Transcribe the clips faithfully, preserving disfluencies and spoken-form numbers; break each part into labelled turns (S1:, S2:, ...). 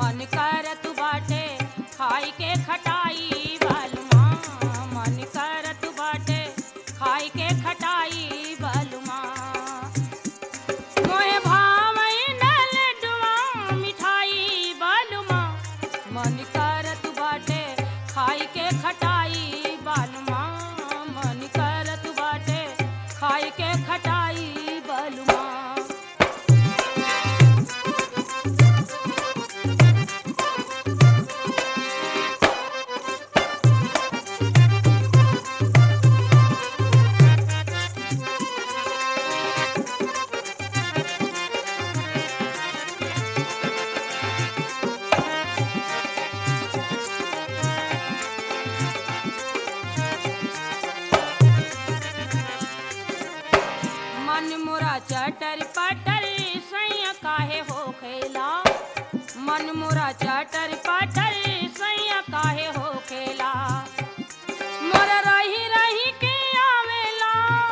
S1: मन करत बाटे खाई के खटाई बालुमा मन करत बाटे खाई के खटाई बालुमा मोहे भावई न लड्डुआ मिठाई बालुमा मन करत बाटे खाई के खटाई बालुमा मन करत बाटे खाई के खटाई बालुमा मन मोरा चटर पटर सैया काहे हो खेला मन मोरा चटर पटर सैया काहे हो खेला मोर रही रही के आवेला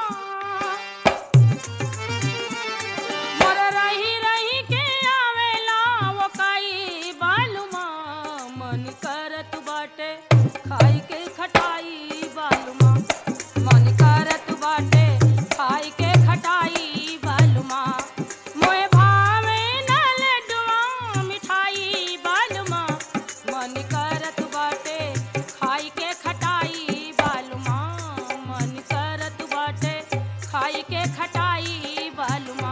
S1: मोर रही रही के आवेला वो काई बालुमा मन करत बाटे खाई के खटाई बालुमा मन करत बाटे खाई के खटाई बालुमा मोए भावे न लड्डुआ मिठाई बालुमा मन करत बाटे खाई के खटाई बालुमा मन करत बाटे खाई के खटाई बालुमा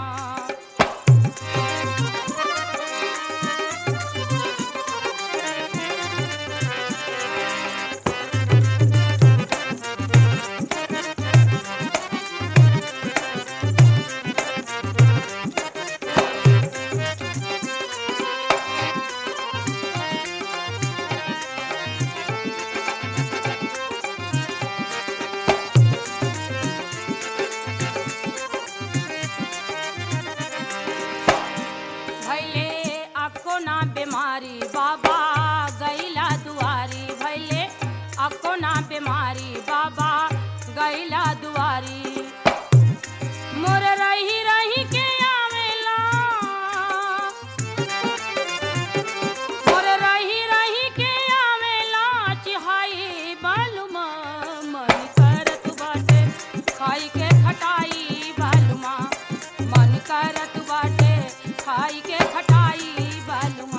S1: भैले अको ना बीमारी बाबा गैला दुआरी भैले अको ना बीमारी बाबा गैला दुआरी मोर रही रही के आवेला मोर रही रही के आवेला चिहाई बालुमा मन करत बाटे खाई के खटाई बालुमा मन करत बाटे खाई के खटाई बालुमा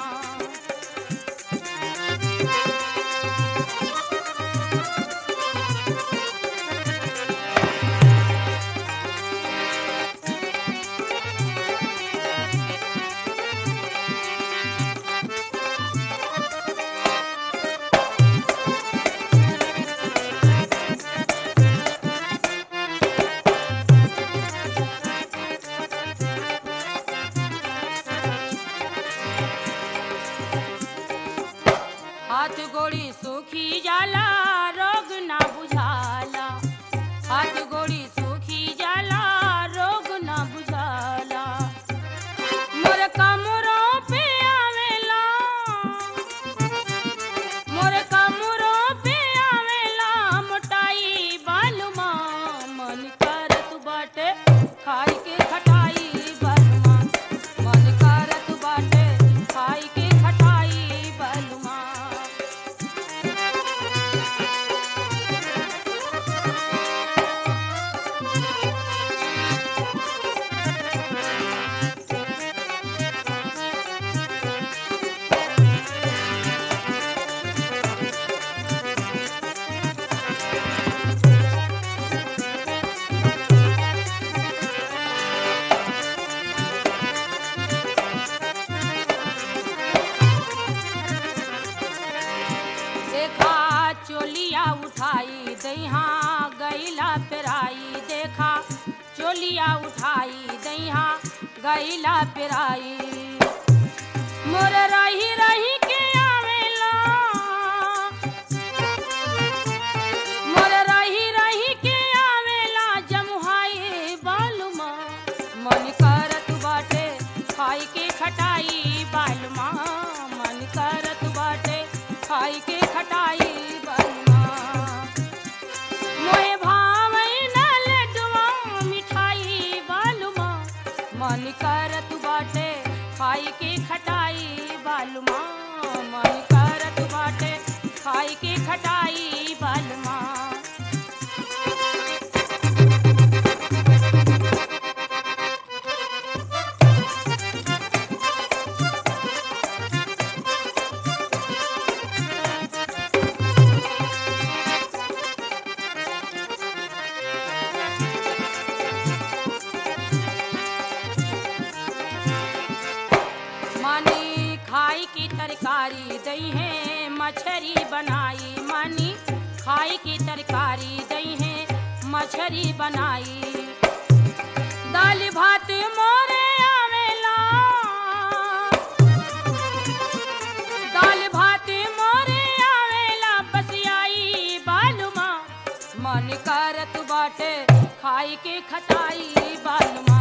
S1: हाथ गोड़ी सूखी जाला रोग ना बुझाला हाथ गोड़ी सूखी जाला रोग ना बुझाला मोर कमरो पे आवेला मोर कमरो पे आवेला मोटाई बालुमा मन करत बाटे खाई के खटाई बालुमा मन करत बाटे खाई के खटाई बालुमा देखा चोलिया उठाई दहिया गैला पेराई देखा चोलिया उठाई दहिया गैला पेराई मोर रही रही के आवेला मोर रही रही के आवेला जमुहाई बालुमा मन करत बाटे खाई के खटाई बालुमा मन करत बाटे खाई के खटाई बालुमा मोहे भावई न लड्डुआ मिठाई बालुमा मन करत बाटे खाई के खटाई बालुमा दई है मछरी बनाई मानी खाई की तरकारी दई है मछरी बनाई दाल भात मोरे आवेला दाल भात मोरे आवेला बसियाई बालुमा मन करत बाटे खाई के खटाई बालुमा